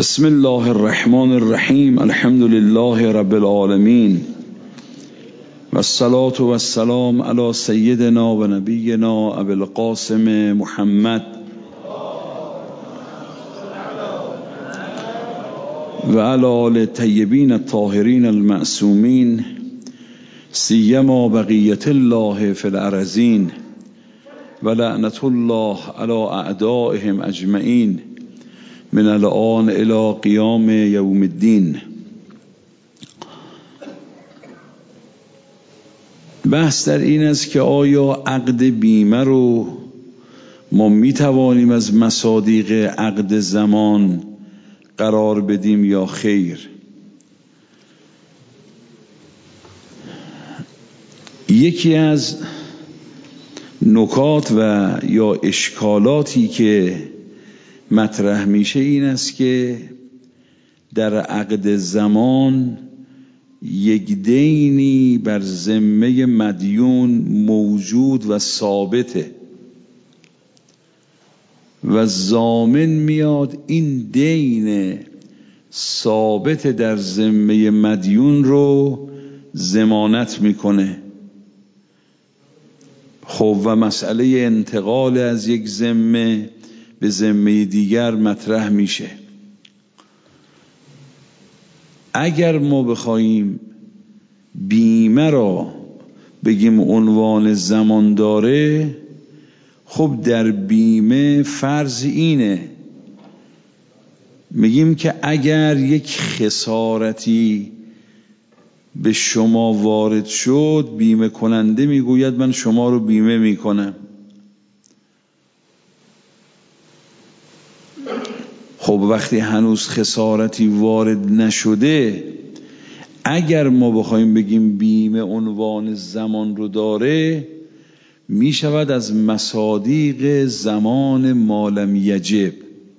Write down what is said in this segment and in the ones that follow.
بسم الله الرحمن الرحیم. الحمد لله رب العالمین و الصلاة و السلام علی سیدنا و نبینا ابی القاسم محمد و علی آل الطیبین الطاهرین المعصومین سیما بقیة الله فی الارضین و لعنة الله علی اعدائهم اجمعین من الان الی قیام یوم الدین. بحث در این است که آیا عقد بیمه رو ما می توانیم از مصادیق عقد زمان قرار بدیم یا خیر؟ یکی از نکات و یا اشکالاتی که مطرح میشه این است که در عقد زمان یک دینی بر ذمه مدیون موجود و ثابته و ضامن میاد این دین ثابت در ذمه مدیون رو ضمانت میکنه. خب و مسئله انتقال از یک ذمه به ذمه دیگر مطرح میشه. اگر ما بخوایم بیمه را بگیم عنوان زمان داره، خب در بیمه فرض اینه میگیم که اگر یک خسارتی به شما وارد شد، بیمه کننده میگوید من شما رو بیمه میکنم. خب وقتی هنوز خسارتی وارد نشده، اگر ما بخوایم بگیم بیمه عنوان زمان رو داره، می شود از مصادیق زمان مالم یجب.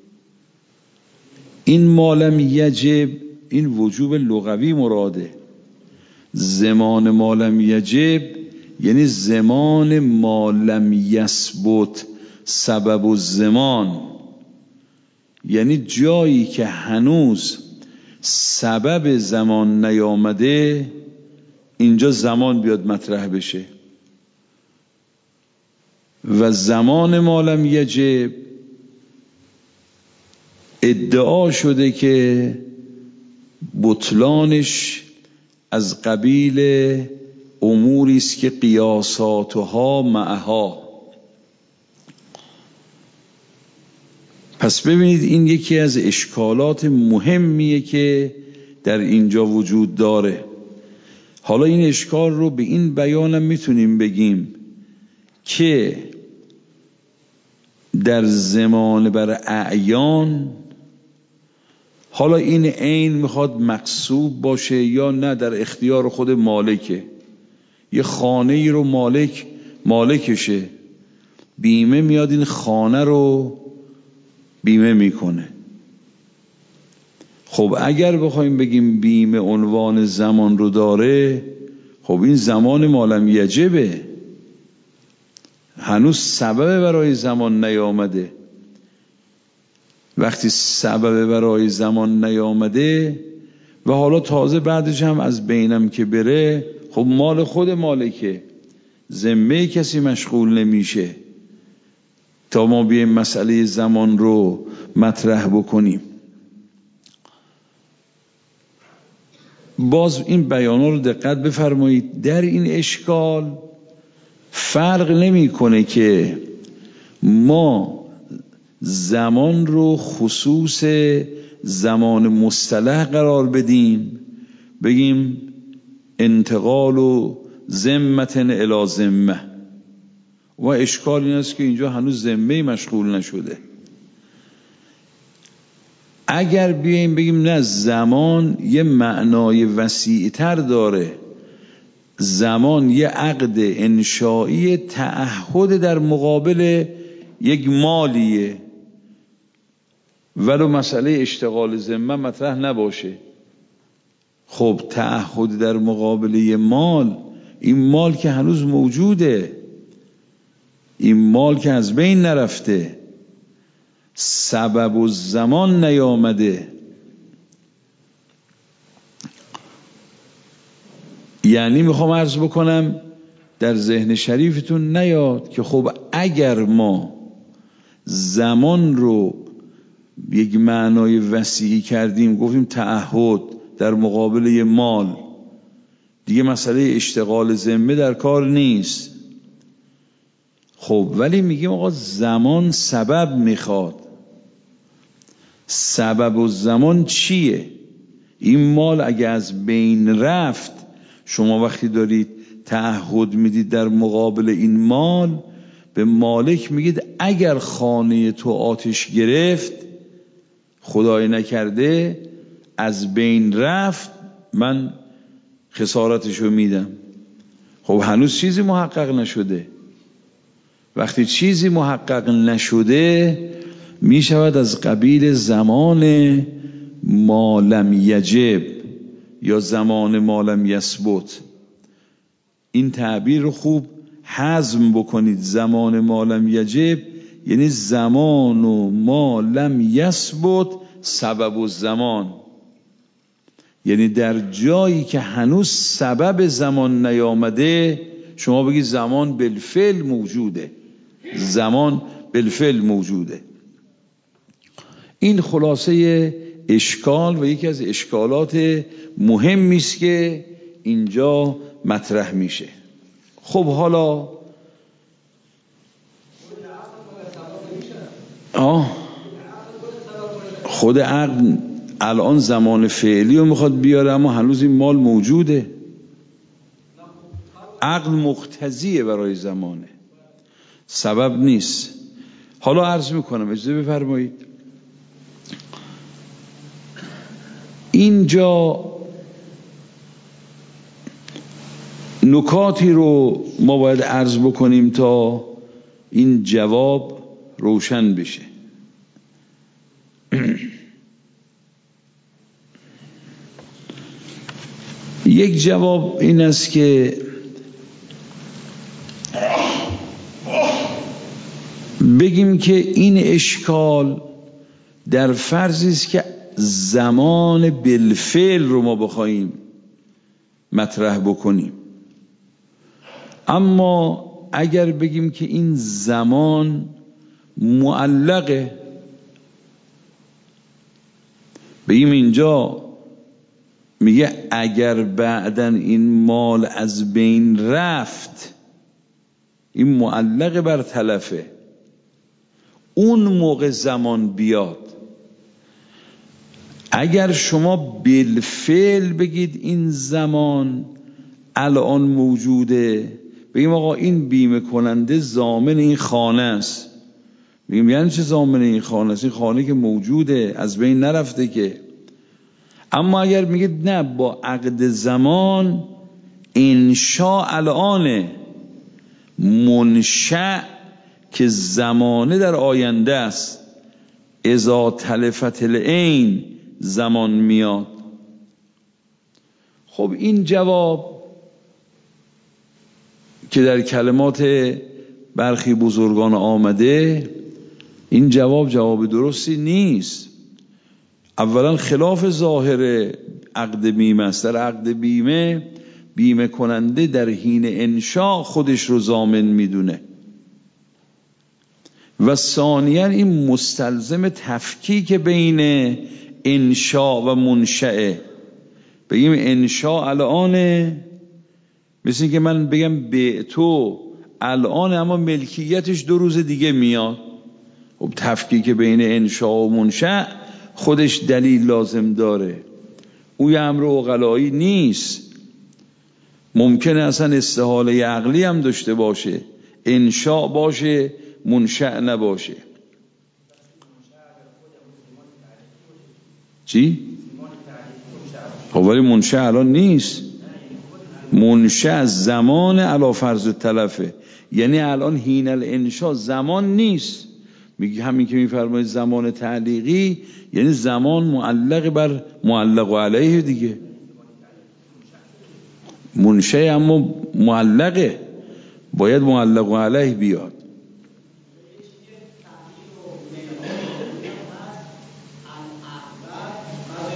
این مالم یجب این وجوب لغوی مراده. زمان مالم یجب یعنی زمان مالم یثبت سبب الزمان، یعنی جایی که هنوز سبب زمان نیامده اینجا زمان بیاد مطرح بشه. و زمان مالم یجب ادعا شده که بطلانش از قبیل اموری است که قیاساتها معها. پس ببینید این یکی از اشکالات مهمیه که در اینجا وجود داره. حالا این اشکال رو به این بیانم میتونیم بگیم که در زمان بر اعیان، حالا این عین میخواد مغصوب باشه یا نه در اختیار خود مالکه، یه خانه ای رو مالکشه، بیمه میاد این خانه رو بیمه میکنه. خب اگر بخوایم بگیم بیمه عنوان زمان رو داره، خب این زمان مالم یجبه، هنوز سبب برای زمان نیامده. وقتی سبب برای زمان نیامده و حالا تازه بعدش هم از بینم که بره، خب مال خود مالکه، ذمه کسی مشغول نمیشه تا ما بیایم مسئله زمان رو مطرح بکنیم. باز این بیانا رو دقت بفرمایید. در این اشکال فرق نمیکنه که ما زمان رو خصوص زمان مصطلح قرار بدیم، بگیم انتقال و ذمتن الی ذمه، و اشکال این است که اینجا هنوز ذمه مشغول نشده. اگر بیاییم بگیم نه، زمان یه معنای وسیع‌تر داره، زمان یه عقد انشایی تعهد در مقابل یک مالیه، ولو مسئله اشتغال ذمه مطرح نباشه. خب تعهد در مقابل یه مال، این مال که هنوز موجوده، این مال که از بین نرفته، سبب الزمان نیامده، یعنی میخوام عرض بکنم در ذهن شریفتون نیاد که خب اگر ما زمان رو یک معنای وسیعی کردیم، گفتیم تعهد در مقابل مال، دیگه مسئله اشتغال ذمه در کار نیست. خب ولی میگیم آقا زمان سبب میخواد. سبب و زمان چیه؟ این مال اگه از بین رفت، شما وقتی دارید تعهد میدید در مقابل این مال، به مالک میگید اگر خانه تو آتش گرفت، خدای نکرده از بین رفت، من خسارتشو میدم. خب هنوز چیزی محقق نشده. وقتی چیزی محقق نشده میشود از قبیل زمان ما لم یجب یا زمان ما لم یثبت. این تعبیر رو خوب هضم بکنید. زمان ما لم یجب یعنی زمان و ما لم یثبت سبب و زمان، یعنی در جایی که هنوز سبب زمان نیامده شما بگید زمان بالفعل موجوده. زمان بالفعل موجوده. این خلاصه اشکال و یکی از اشکالات مهمی است که اینجا مطرح میشه. خب حالا خود عقل الان زمان فعلی رو میخواد بیاره، اما هنوز این مال موجوده. عقل مقتضیه برای زمانه، سبب نیست. حالا عرض میکنم، اجازه بفرمایید. اینجا نکاتی رو ما باید عرض بکنیم تا این جواب روشن بشه. یک جواب این است که بگیم که این اشکال در فرضی است که زمان بالفعل رو ما بخوایم مطرح بکنیم. اما اگر بگیم که این زمان معلقه، بگیم اینجا میگه اگر بعدن این مال از بین رفت، این معلق بر تلفه، اون موقع زمان بیاد. اگر شما بالفعل بگید این زمان الان موجوده، بگیم آقا این بیمه کننده ضامن این خانه است، بگیم یعنی چه ضامن این خانه است؟ این خانه که موجوده، از بین نرفته که. اما اگر میگید نه، با عقد زمان انشاء الانه، منشأ که زمانه در آینده است، اذا تلفت العین زمان میاد. خب این جواب که در کلمات برخی بزرگان آمده، این جواب درستی نیست. اولا خلاف ظاهر عقد بیمه است. در عقد بیمه، بیمه کننده در حین انشاء خودش رو ضامن میدونه و ثانیاً این مستلزم تفکیک بین انشاء و منشأه. بگیم انشاء الانه، مثل که من بگم به تو الان، اما ملکیتش 2 روز دیگه میاد. خب تفکیک بین انشاء و منشأ خودش دلیل لازم داره. او امر عقلایی نیست. ممکنه اصلا استحاله عقلی هم داشته باشه، انشاء باشه منشأ نباشه. چی؟ خب ولی منشأ الان نیست. منشأ زمان علی فرض التلفه، یعنی الان حین الانشاء زمان نیست. میگه همین که میفرمایید زمان تعلیقی، یعنی زمان معلق بر معلق علیه دیگه. منشأ اما معلقه، باید معلق علیه بیاد.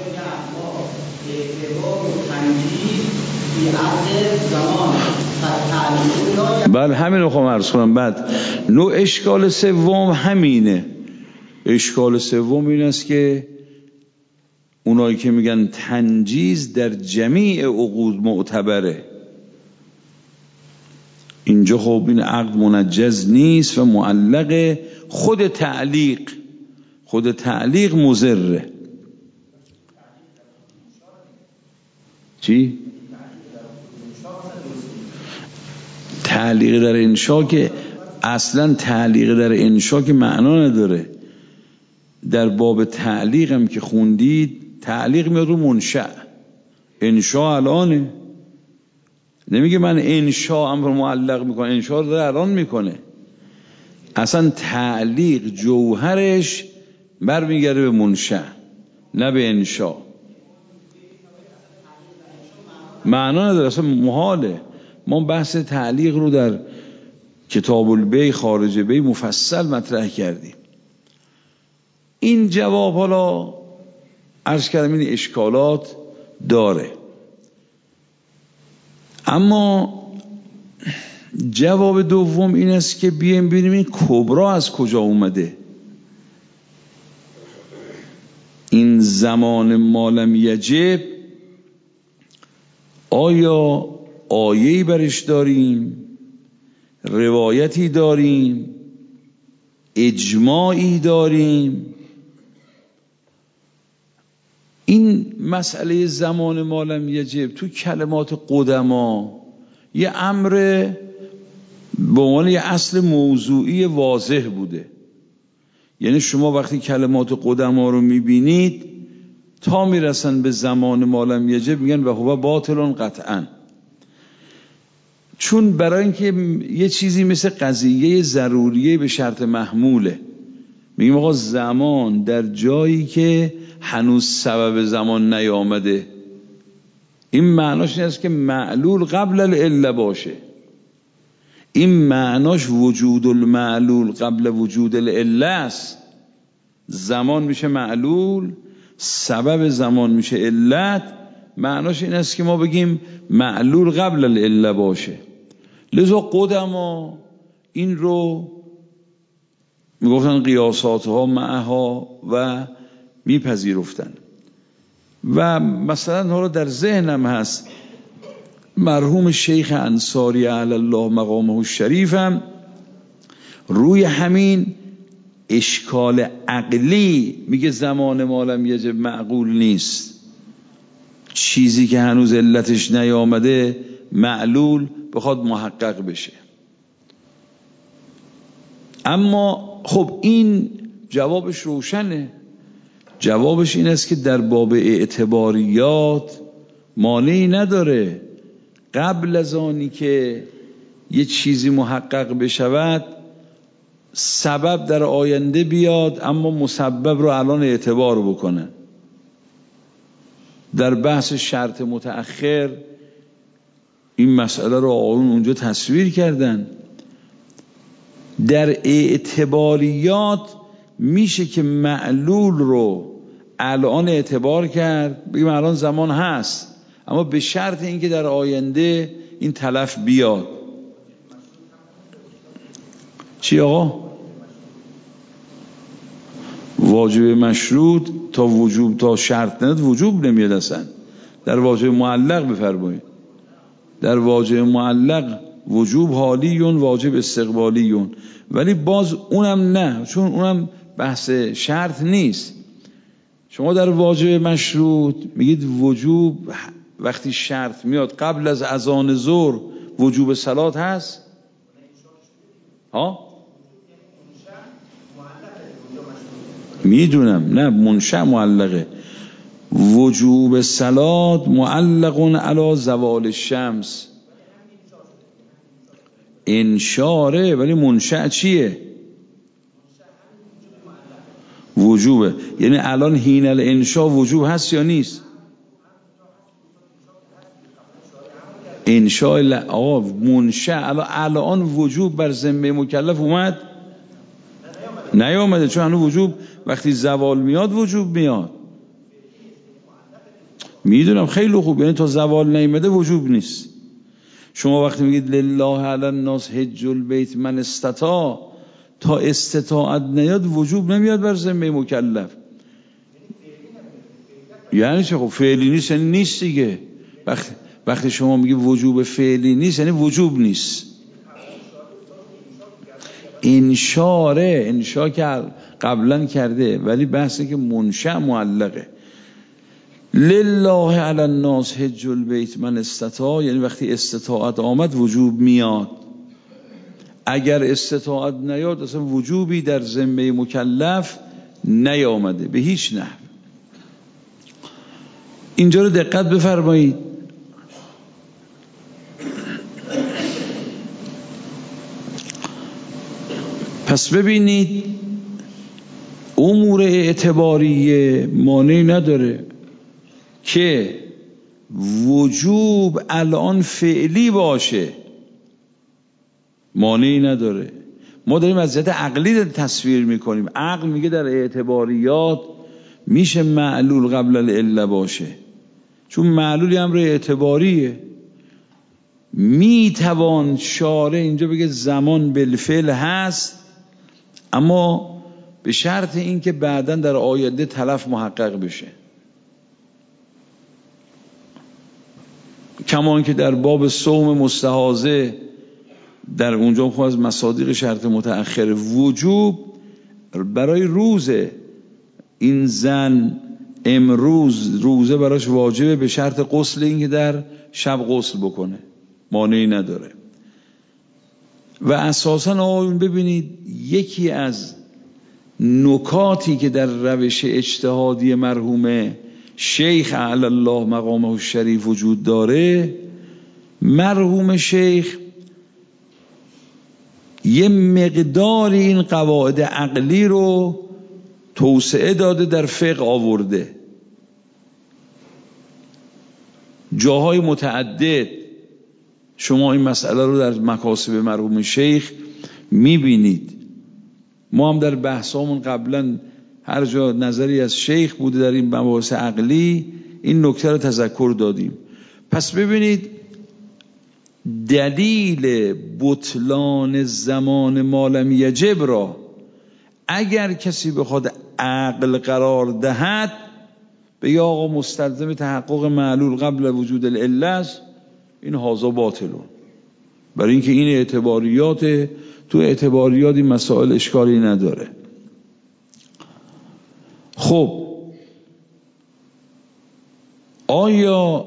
بله همین رو خواهم عرض کنم. بعد نوع اشکال سوم همینه. اشکال سوم این است که اونایی که میگن تنجیز در جمیع عقود معتبره، اینجا خب این عقد منجز نیست و معلق. خود تعلیق مضره. چی؟ تعلیق در انشا که اصلا تعلیق در انشا که معنا نداره. در باب تعلیق هم که خوندید تعلیق میاد رو منشأ. انشا الانه، نمیگه من انشا امر معلق میکنه، انشا رو داره الان میکنه. اصلا تعلیق جوهرش برمیگرده به منشأ نه به انشا. معنا نداره، اصلا محاله. ما بحث تعلیق رو در کتاب البیع خارج بیع مفصل مطرح کردیم. این جواب حالا عرض کردم این اشکالات داره، اما جواب دوم این است که بیایم ببینیم این کبرا از کجا اومده. این زمان ما لم یجب آیا آیه‌ای برش داریم، روایتی داریم، اجماعی داریم؟ این مسئله زمان ما لم یجب تو کلمات قدما یه امر به عنوان یه اصل موضوعی واضح بوده. یعنی شما وقتی کلمات قدما رو میبینید تا میرسن به زمان ما لم یجب میگن و هو باطل قطعا. چون برای اینکه یه چیزی مثل قضیه ضروریه به شرط محموله، میگیم آقا زمان در جایی که هنوز سبب زمان نیامده، این معناش این است که معلول قبل العله باشه. این معناش وجود المعلول قبل وجود العله است. زمان میشه معلول، سبب زمان میشه علت. معناش این است که ما بگیم معلول قبل العله باشه. لذا قدما این رو میگفتن قیاساتها معها و میپذیرفتن. و مثلا حالا در ذهنم هست مرحوم شیخ انصاری علی الله مقامه الشریف هم روی همین اشکال عقلی میگه زمان ما لم یجب معقول نیست. چیزی که هنوز علتش نیامده معلول بخواد محقق بشه. اما خب این جوابش روشنه. جوابش این است که در باب اعتباریات مانعی نداره قبل از آنی که یه چیزی محقق بشود سبب در آینده بیاد اما مسبب رو الان اعتبار بکنه. در بحث شرط متأخر این مسئله رو آقایون اونجا تصویر کردن. در اعتباریات میشه که معلول رو الان اعتبار کرد، بگیم الان زمان هست، اما به شرط اینکه در آینده این تلف بیاد. چی آقا؟ واجب مشروط تا وجوب تا شرط ند وجوب نمیاد اصلا. در واجب معلق بفرمایید. در واجب معلق وجوب حالیون واجب استقبالیون، ولی باز اونم نه، چون اونم بحث شرط نیست. شما در واجب مشروط میگید وجوب وقتی شرط میاد قبل از اذان ظهر وجوب صلات هست. ها میدونم، نه منشأ معلقه. وجوب صلات معلق علی زوال الشمس انشاره، ولی منشأ چیه؟ وجوبه. یعنی الان حین الانشاء وجوب هست یا نیست؟ انشاء آقا منشأ الان وجوب بر ذمه مکلف اومد؟ نیامده، چون هنوز وجوب وقتی زوال میاد وجوب میاد. میدونم خیلی خوب، یعنی تا زوال نیامده وجوب نیست. شما وقتی میگید لله علی الناس حج البیت من استطاع، تا استطاعت نیاد وجوب نمیاد بر ذمه مکلف. یعنی چه؟ خب فعلی نیست یعنی نیست دیگه. وقتی شما میگی وجوب فعلی نیست یعنی وجوب نیست. انشاء که قبلا کرده، ولی بحثی که منشأ معلقه. لله علی الناس حج البیت من استطاع، یعنی وقتی استطاعت آمد وجوب میاد. اگر استطاعت نیاد اصلا وجوبی در ذمه مکلف نیامده به هیچ نحو. اینجا رو دقت بفرمایید. پس ببینید امور اعتباریه مانعی نداره که وجوب الان فعلی باشه، مانعی نداره. ما داریم از جهت عقلی تصویر میکنیم. عقل میگه در اعتباریات میشه معلول قبل العله باشه، چون معلولی امر اعتباریه. میتوان شارع اینجا بگه زمان بالفعل هست، اما به شرط این که بعداً در آینده تلف محقق بشه. کمان که در باب صوم مستحاضه در اونجا خود از مصادیق شرط متأخر وجوب برای روزه، این زن امروز روزه براش واجبه به شرط غسل، این که در شب غسل بکنه، مانعی نداره. و اساساً آقایون ببینید یکی از نکاتی که در روش اجتهادی مرحوم شیخ اعلی الله مقامه الشریف وجود داره، مرحوم شیخ یه مقدار این قواعد عقلی رو توسعه داده، در فقه آورده، جاهای متعدد شما این مسئله رو در مکاسب مرحوم شیخ میبینید. ما هم در بحثامون قبلا هر جا نظری از شیخ بوده در این مباحث عقلی این نکته رو تذکر دادیم. پس ببینید دلیل بطلان زمان ما لم یجب را اگر کسی بخواد عقل قرار دهد، به یا آقا مستلزم تحقق معلول قبل وجود العله است، این هازا باطلون. برای اینکه این اعتباریات، تو اعتباریات این مسائل اشکالی نداره. خب آیا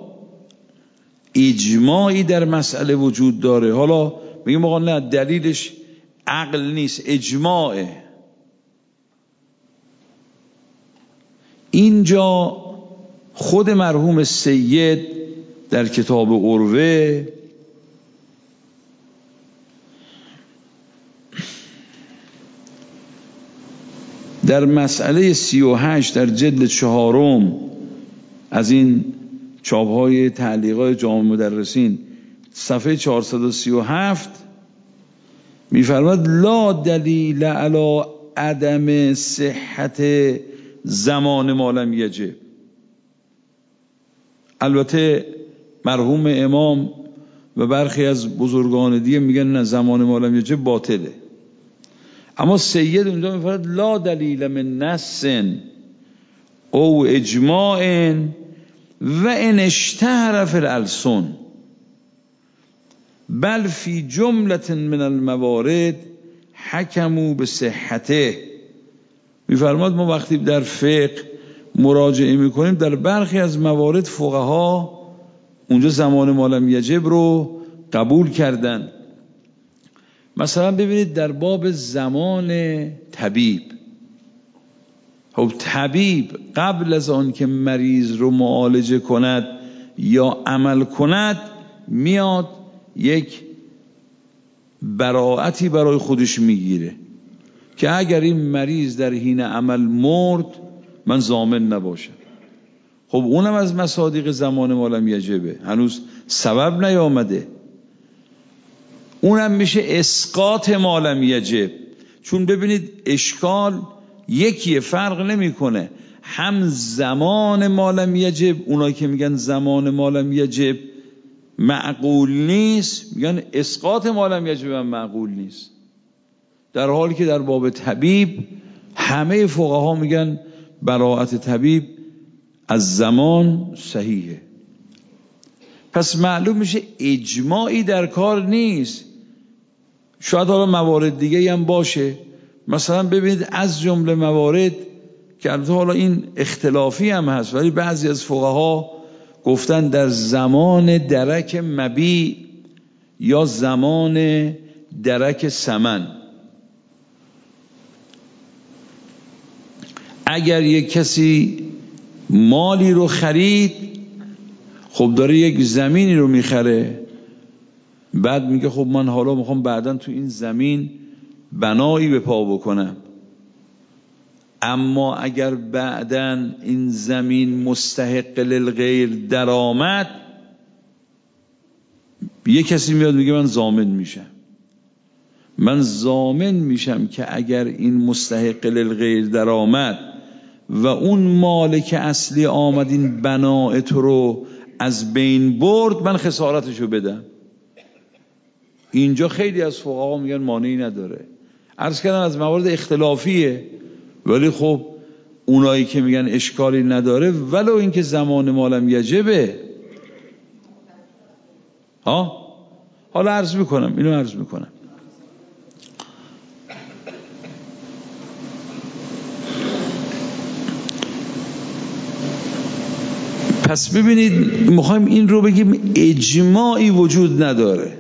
اجماعی در مسئله وجود داره؟ حالا میگیم آقا نه دلیلش عقل نیست، اجماعه. اینجا خود مرحوم سید در کتاب عروه در مسئله 38 در جلد 4 از این چاپ‌های تعلیقات جامع مدرسین صفحه 437 می‌فرماید لا دلیل علی عدم صحت زمان ما لم یجب. البته مرحوم امام و برخی از بزرگان دیگه میگن نه زمان ما لم یجب باطله، اما سید اونجا میفرماید لا دلیل من نص او اجماع و ان اشتهر فی الالسن بل فی جمله من الموارد حکموا بصحته. میفرماد ما وقتی در فقه مراجعه میکنیم در برخی از موارد فقها اونجا زمان ما لم یجب رو قبول کردن. مثلا ببینید در باب زمان طبیب، خب طبیب قبل از آن که مریض رو معالجه کند یا عمل کند میاد یک براعتی برای خودش میگیره که اگر این مریض در حین عمل مرد من ضامن نباشم. خب اونم از مصادیق زمان ما لم یجبه، هنوز سبب نیامده، اونم میشه اسقاط ما لم یجب. چون ببینید اشکال یکیه، فرق نمیکنه. هم زمان مالم یجب، اونایی که میگن زمان مالم یجب معقول نیست میگن اسقاط مالم یجب هم معقول نیست، در حالی که در باب طبیب همه فقها میگن براءت طبیب از زمان صحیحه. پس معلوم میشه اجماعی در کار نیست. شاید حالا موارد دیگه هم باشه، مثلا ببینید از جمله موارد که البته حالا این اختلافی هم هست، ولی بعضی از فقها گفتن در زمان درک مبیع یا زمان درک ثمن، اگر یک کسی مالی رو خرید، خب داره یک زمینی رو میخره، بعد میگه خب من حالا میخوام بعداً تو این زمین بنایی به پا بکنم، اما اگر بعداً این زمین مستحق للغیر درآمد، یه کسی میاد میگه من ضامن میشم که اگر این مستحق للغیر درآمد و اون مالک اصلی آمد این بنای تو رو از بین برد، من خسارتشو بدم. اینجا خیلی از فقها میگن مانعی نداره. عرض کردم از موارد اختلافیه، ولی خب اونایی که میگن اشکالی نداره ولو اینکه زمان مالم یجبه. حالا عرض میکنم پس ببینید میخوایم این رو بگیم اجماعی وجود نداره.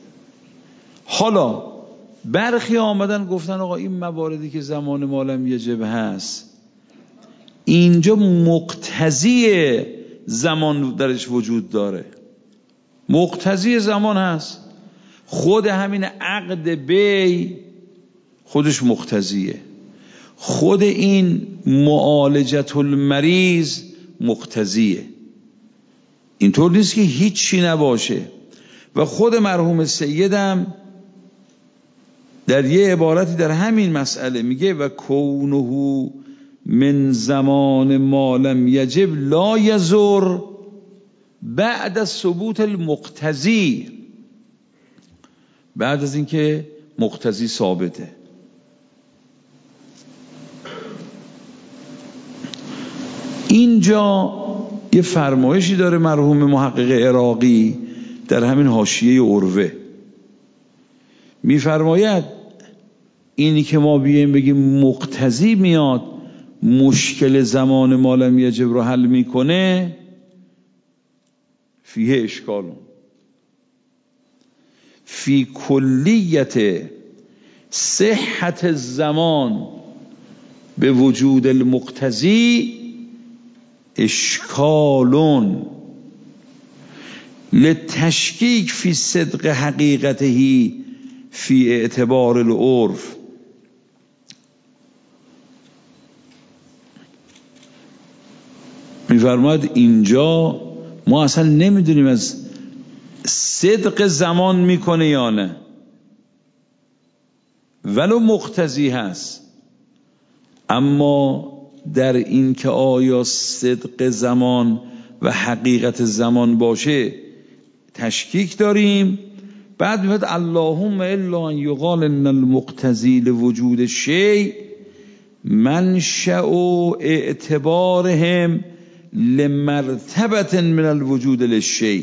حالا برخی آمدن گفتن آقا این مواردی که زمان مالم یجب هست اینجا مقتضی زمان درش وجود داره، مقتضی زمان هست، خود همین عقد بی خودش مقتضیه، خود این معالجت المریض مقتضیه، اینطور نیست که هیچی نباشه. و خود مرحوم سیدم در یه عبارتی در همین مسئله میگه و کونه من زمان ما لم یجب لا یضر بعد از ثبوت المقتضی، بعد از اینکه مقتضی ثابته. اینجا یه فرمایشی داره مرحوم محقق عراقی در همین حاشیه عروه، میفرماید اینی که ما بیایم بگیم مقتضی میاد مشکل زمان ما لم یجب رو حل میکنه، فیه اشکالون فی کلیت صحت الزمان به وجود المقتضی اشکالون لتشکیک فی صدق حقیقته فی اعتبار العرف. میفرماید اینجا ما اصلا نمیدونیم از صدق زمان میکنه یا نه، ولو مقتضی هست، اما در این که آیا صدق زمان و حقیقت زمان باشه تشکیک داریم. بعد میاد اللهم الا ان یقال ان المقتضی لوجود الشیء منشأ اعتبارهم لمرتبة من الوجود للشیء.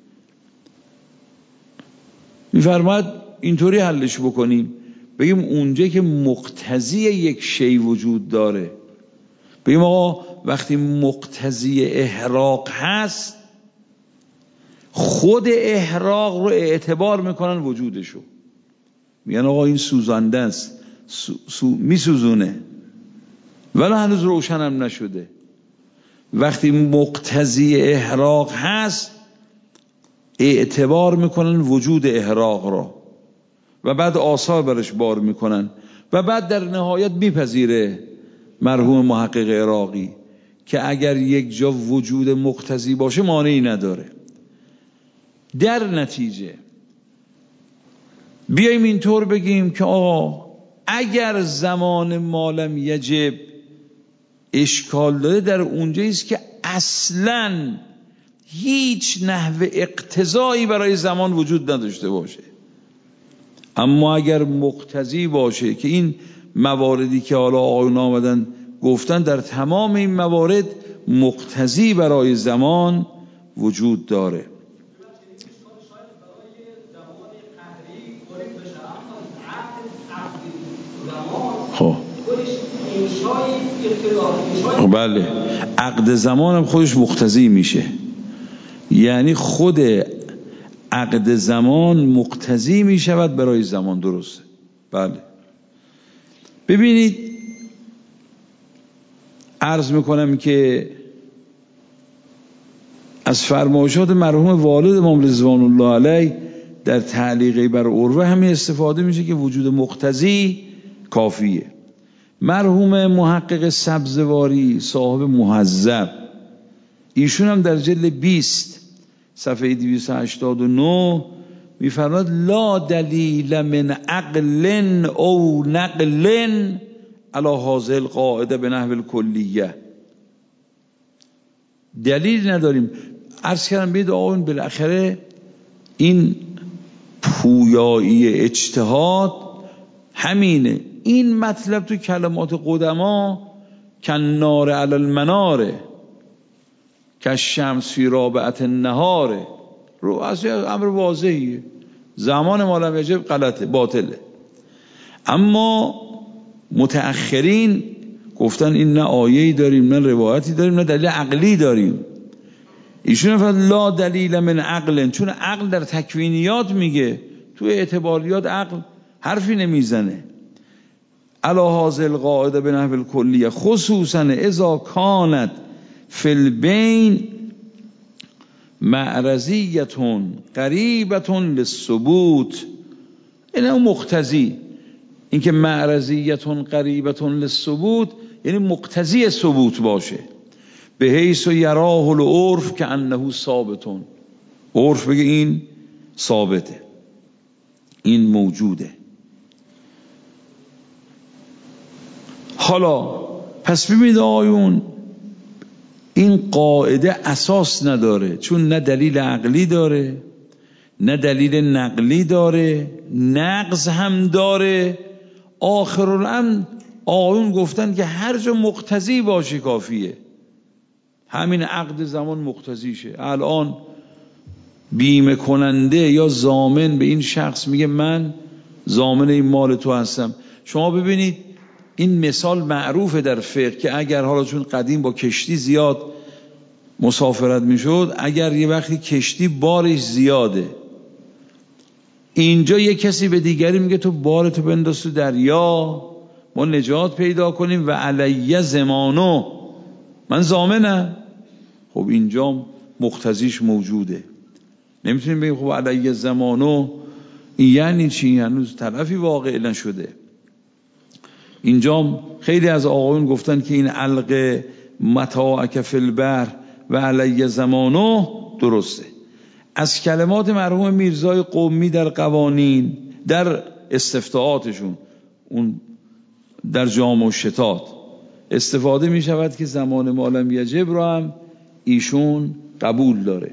میفرماید اینطوری حلش بکنیم، بگیم اونجا که مقتضی یک شی وجود داره، بگیم آقا وقتی مقتضی احراق هست خود احراق رو اعتبار میکنن وجودشو، میگن آقا این سوزنده است، میسوزونه ولی هنوز روشنم نشده. وقتی مقتضی احراق هست اعتبار میکنن وجود احراق را و بعد آثار برش بار میکنن و بعد در نهایت میپذیره مرحوم محقق عراقی که اگر یک جا وجود مقتضی باشه مانعی نداره. در نتیجه بیاییم اینطور بگیم که آقا اگر زمان ما لم یجب اشکال داره در اونجایی است که اصلاً هیچ نحو اقتضایی برای زمان وجود نداشته باشه. اما اگر مقتضی باشه، که این مواردی که حالا آقایون آمدن گفتن، در تمام این موارد مقتضی برای زمان وجود داره. خب بله، عقد زمان هم خودش مقتضی میشه، یعنی خود عقد زمان مقتضی میشود برای زمان. درسته، بله. ببینید، عرض میکنم که از فرمایشات مرحوم والد امام رضوان الله علیه در تعلیقی بر عروه همین استفاده میشه که وجود مقتضی کافیه. مرحوم محقق سبزواری صاحب مهذب، ایشون هم در جلد 20 صفحه 289 میفرماد لا دلیل من عقل او نقل علی هذه القاعده به نحو الکلیه. دلیل نداریم. عرض کردم بید آقایون، بالاخره این پویایی اجتهاد همینه. این مطلب تو کلمات قدما کنار علی المناره کالشمس فی رابعه النهار، رو از امر واضحیه. زمان ما لم یجب غلطه، باطله. اما متأخرین گفتن این نه آیه‌ای داریم، نه روایتی داریم، نه دلیل عقلی داریم. ایشون فرمود لا دلیل من عقل، چون عقل در تکوینیات میگه، تو اعتباریات عقل حرفی نمیزنه. علی هذه القاعده به نحو الکلیه خصوصا اذا کانت فی البین معرضیه قریبه للثبوت. اینه مقتضی. این که معرضیه قریبه للثبوت یعنی مقتضی ثبوت باشه. به حیث یراه العرف که انه ثابتون، عرف بگه این ثابته، این موجوده. حالا پس ببینید آقایون، این قاعده اساس نداره، چون نه دلیل عقلی داره، نه دلیل نقلی داره، نقض هم داره. آخرالامر آقایون گفتن که هر جا مقتضی باشه کافیه. همین عقد زمان مقتضیشه. الان بیمه کننده یا ضامن به این شخص میگه من ضامن این مال تو هستم. شما ببینید این مثال معروفه در فقه که اگر حالا چون قدیم با کشتی زیاد مسافرت میشد، اگر یه وقتی کشتی بارش زیاده، اینجا یه کسی به دیگری میگه تو بارتو بنداز تو دریا، ما نجات پیدا کنیم و علیه زمانو، من ضامنم. خب اینجا مقتضیش موجوده. نمیتونیم بگیم خب علیه زمانو این یعنی چی؟ هنوز طرفی واقع نشده. اینجا خیلی از آقایون گفتن که این علق متاعک فی البحر و علیه زمانو درسته. از کلمات مرحوم میرزای قمی در قوانین، در استفتاءاتشون، اون در جامع الشتات استفاده می شود که زمان ما لم یجب رو هم ایشون قبول داره.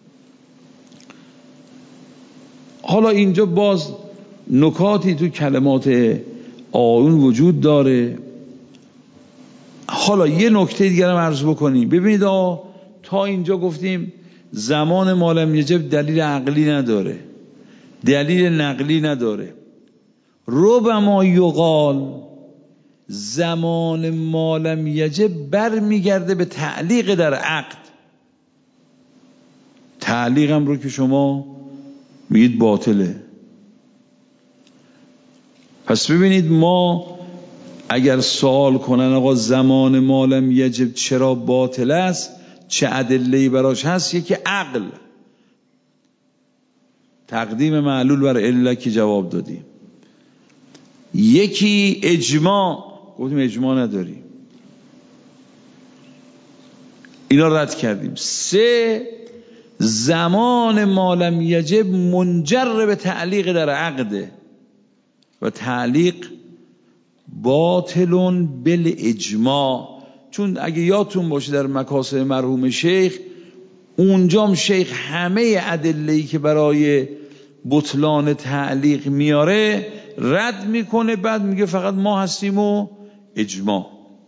حالا اینجا باز نکاتی تو کلمات آیون وجود داره. حالا یه نکته دیگر هم عرض بکنیم. ببینید تا اینجا گفتیم زمان ما لم یجب دلیل عقلی نداره، دلیل نقلی نداره. ربما یقال زمان ما لم یجب برمیگرده به تعلیق در عقد. تعلیق هم رو که شما میگید باطله. پس ببینید ما اگر سوال کنن آقا زمان ما لم یجب چرا باطل است، چه ادله‌ای براش هست، یکی عقل، تقدیم معلول بر عله که جواب دادیم، یکی اجماع، گفتیم اجماع نداریم، اینا رد کردیم. 3 زمان ما لم یجب منجر به تعلیق در عقده و تعلیق باطل بالاجماع. چون اگه یادتون باشه در مکاسب مرحوم شیخ، اونجام شیخ همه ادله‌ای که برای بطلان تعلیق میاره رد میکنه، بعد میگه فقط ما هستیم و اجماع.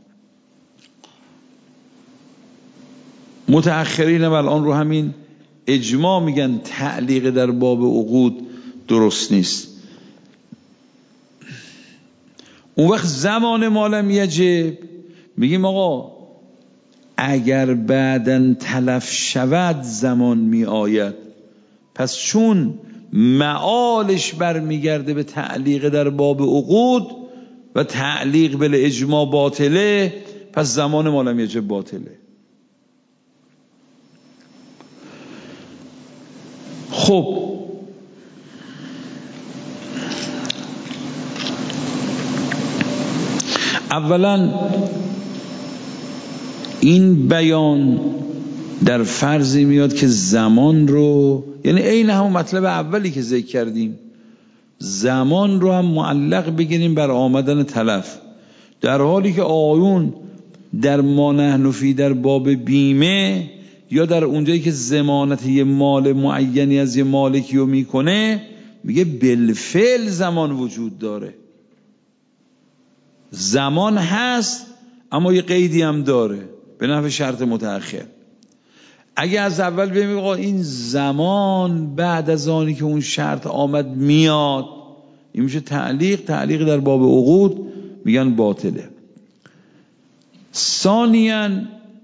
متأخرین هم الان رو همین اجماع میگن تعلیق در باب عقود درست نیست. اون وقت زمان ما لم یجب میگیم آقا اگر بعداً تلف شود زمان می آید، پس چون معالش برمیگرده به تعلیق در باب عقود و تعلیق بل اجماع باطله، پس زمان ما لم یجب باطله. خب اولا این بیان در فرضی میاد که زمان رو، یعنی عین همون مطلب اولی که ذکر کردیم، زمان رو هم معلق بگیریم بر آمدن تلف، در حالی که آیون در ما نحن فی در باب بیمه یا در اونجایی که ضمانت یه مال معینی از یه مالکی رو میکنه میگه بالفعل زمان وجود داره. زمان هست اما یه قیدی هم داره به نفع شرط متأخر. اگه از اول بگیم آقا این زمان بعد از آنی که اون شرط آمد میاد، این میشه تعلیق در باب عقود میگن باطله. ثانیاً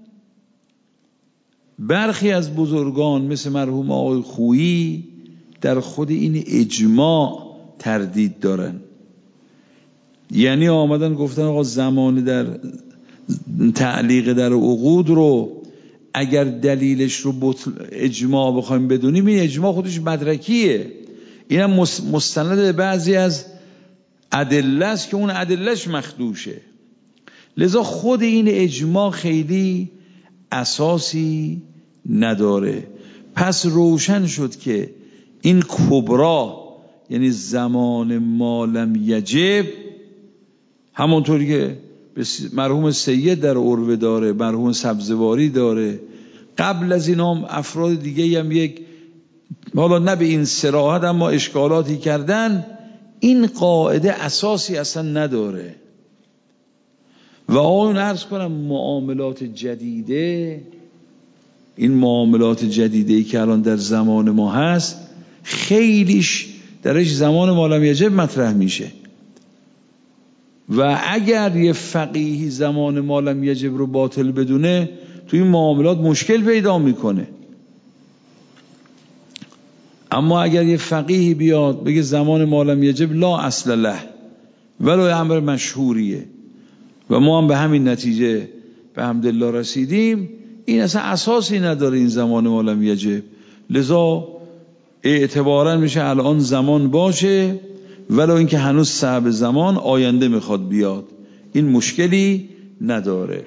برخی از بزرگان مثل مرحوم آقای خویی در خود این اجماع تردید دارن، یعنی آمدن گفتن آقا زمان در تعلیق در عقود رو اگر دلیلش رو اجماع بخوایم بدونیم، این اجماع خودش مدرکیه، این هم مستند به بعضی از ادله است که اون ادلهش مخدوشه. لذا خود این اجماع خیلی اساسی نداره. پس روشن شد که این کبرا یعنی زمان ما لم یجب، همونطوری که مرحوم سید در عروه داره، مرحوم سبزواری داره، قبل از این هم افراد دیگه هم یک، حالا نه به این صراحت اما اشکالاتی کردن، این قاعده اساسی اصلا نداره. و آن عرض کنم معاملات جدیده، این معاملات جدیده‌ای که الان در زمان ما هست خیلیش درش زمان ما لم یجب مطرح میشه و اگر یه فقیهی زمان ما لم یجب رو باطل بدونه تو این معاملات مشکل پیدا میکنه. اما اگر یه فقیهی بیاد بگه زمان ما لم یجب لا اصل له ولو امر مشهوریه و ما هم به همین نتیجه به حمدالله رسیدیم، این اصلا اساسی نداره این زمان ما لم یجب، لذا اعتبارا میشه الان زمان باشه ولو اینکه هنوز صعب زمان آینده میخواد بیاد، این مشکلی نداره.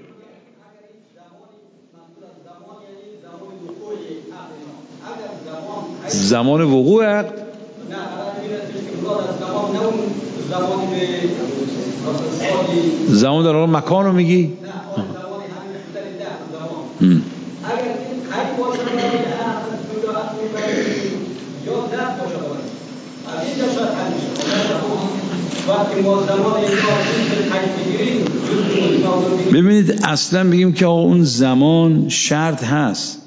زمان وقوع عقد زمان در حال مکان رو میگی؟ ببینید اصلا بگیم که اون زمان شرط هست،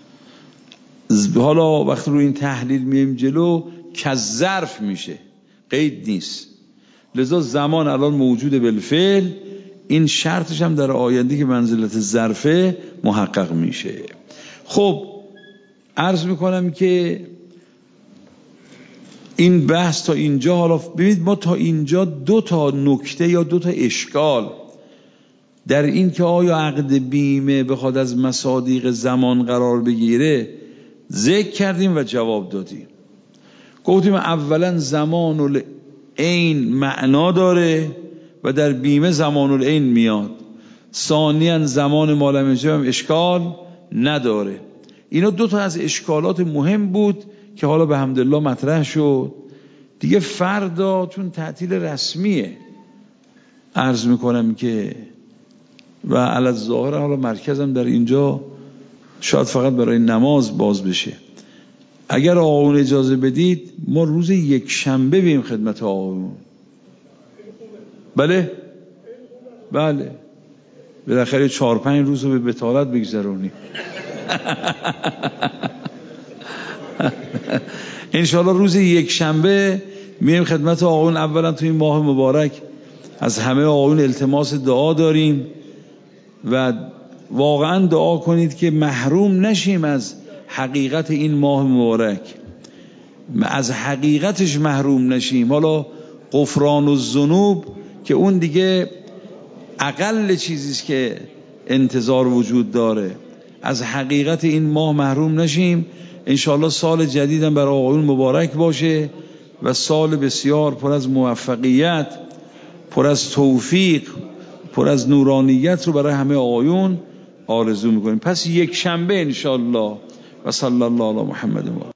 حالا وقتی رو این تحلیل میایم جلو که ظرف میشه، قید نیست، لذا زمان الان موجوده بالفعل، این شرطش هم در آینده که منزلت ظرفه محقق میشه. خب عرض میکنم که این بحث تا اینجا، حالا ببینید ما تا اینجا دو تا نکته یا دو تا اشکال در این که آیا عقد بیمه بخواد از مصادیق زمان قرار بگیره ذکر کردیم و جواب دادیم. گفتیم اولا زمان العین معنا داره و در بیمه زمان العین میاد، ثانیاً زمان ما لم یجب هم اشکال نداره. اینا دو تا از اشکالات مهم بود که حالا به حمدالله مطرح شد دیگه. فردا چون تعطیل رسمیه عرض میکنم که و علی الظاهر حالا مرکزم در اینجا شاید فقط برای نماز باز بشه. اگر آقایون اجازه بدید ما روز یک شنبه بیم خدمت آقایون. بله بالاخره 4-5 روز رو به بطالت بگذرونیم. انشاءالله روز یک شنبه میایم خدمت آقایون. اولا تو این ماه مبارک از همه آقایون التماس دعا داریم و واقعا دعا کنید که محروم نشیم از حقیقت این ماه مبارک، از حقیقتش محروم نشیم. حالا غفران الذنوب که اون دیگه اقل چیزیست که انتظار وجود داره، از حقیقت این ماه محروم نشیم. انشاءالله سال جدیدم برای آقایون مبارک باشه و سال بسیار پر از موفقیت، پر از توفیق، پر از نورانیت رو برای همه آقایون آرزو میکنیم. پس یک شنبه انشاءالله. و صلی الله علی محمد.